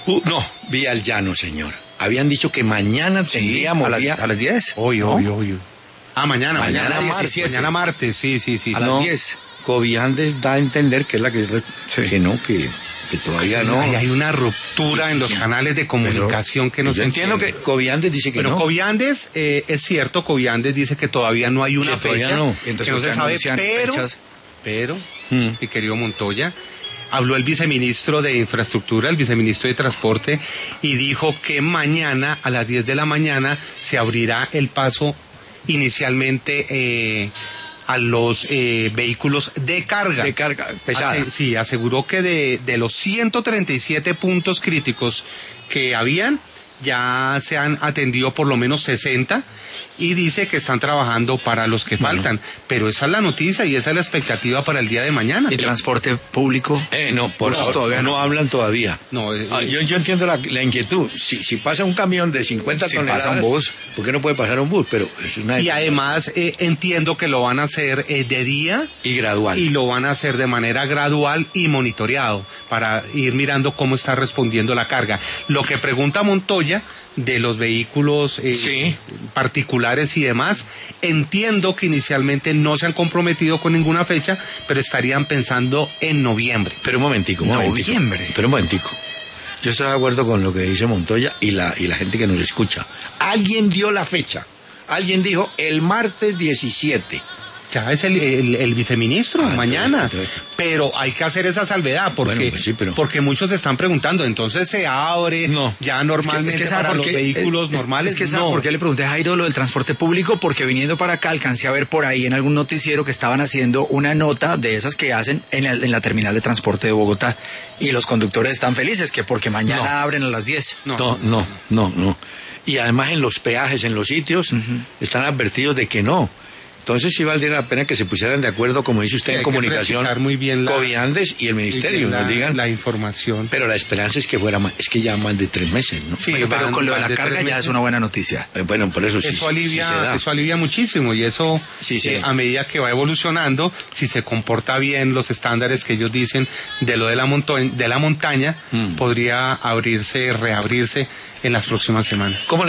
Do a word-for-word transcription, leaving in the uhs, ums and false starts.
Uh, no, vía al llano, señor. Habían dicho que mañana Sí, tendríamos a las, vía... a las diez. Hoy, ¿No? hoy, hoy. Ah, mañana, Mañana mañana, martes, diecisiete. mañana martes, sí, sí, sí. A sí. las No, diez. Coviandes da a entender que es la que... Sí. Que no, que, que todavía no. Ay, hay una ruptura en los canales de comunicación que no Yo se entiendo entiende. que Coviandes dice que Pero no. Coviandes, eh, es cierto, Coviandes dice que todavía no hay una Que todavía fecha, no. Y entonces que no se ustedes sabe, anuncian pero, fechas. pero, Mm. mi querido Montoya, habló el viceministro de Infraestructura, el viceministro de Transporte, y dijo que mañana a las diez de la mañana se abrirá el paso inicialmente eh, a los eh, vehículos de carga. De carga pesada. Ase- sí, aseguró que de, de los ciento treinta y siete puntos críticos que habían, ya se han atendido por lo menos sesenta y dice que están trabajando para los que Bueno. faltan. Pero esa es la noticia y esa es la expectativa para el día de mañana. ¿Y transporte público? Eh, no, por Esos ahora todavía no, no. hablan todavía. No, eh, Ah, yo, yo entiendo la, la inquietud. Si, si pasa un camión de cincuenta Si toneladas, pasa un bus. ¿por qué no puede pasar un bus? Pero es una Y además eh, entiendo que lo van a hacer eh, de día y gradual. y lo van a hacer de manera gradual y monitoreado para ir mirando cómo está respondiendo la carga. Lo que pregunta Montoya de los vehículos eh, Sí. particulares y demás, entiendo que inicialmente no se han comprometido con ninguna fecha, pero estarían pensando en noviembre. Pero un momentico, un momentico. Noviembre. Pero un momentico. Yo estoy de acuerdo con lo que dice Montoya y la, y la gente que nos escucha. Alguien dio la fecha. Alguien dijo el martes diecisiete. Ya es el, el, el viceministro, Ah, entonces, mañana. entonces. Pero hay que hacer esa salvedad porque, Bueno, pues sí, pero- porque muchos se están preguntando, entonces se abre No. ya normalmente Es que, ¿sabe para por los qué? vehículos Es- normales. Es que ¿sabe no. por qué le pregunté a Jairo lo del transporte público? Porque viniendo para acá alcancé a ver por ahí en algún noticiero que estaban haciendo una nota de esas que hacen en la, en la terminal de transporte de Bogotá. Y los conductores están felices que porque mañana No. abren a las diez. No. No, no, no, no. Y además en los peajes, en los sitios, están advertidos de que no. Entonces sí valdría la pena que se pusieran de acuerdo, como dice usted, Sí, en hay que comunicación, precisar muy bien la- Coviandes y el ministerio, la, nos digan. la información. Pero la esperanza es que fuera más, es que ya más de tres meses, ¿no? Sí, Bueno, pero van- con lo de van la de carga tres ya es meses. una buena noticia. Eh, bueno, por eso sí, Eso sí alivia, se da. eso alivia muchísimo y eso Sí, sí. eh, a medida que va evolucionando, si se comporta bien los estándares que ellos dicen de lo de la, monto- de la montaña, Mm. podría abrirse, reabrirse en las próximas semanas. ¿Cómo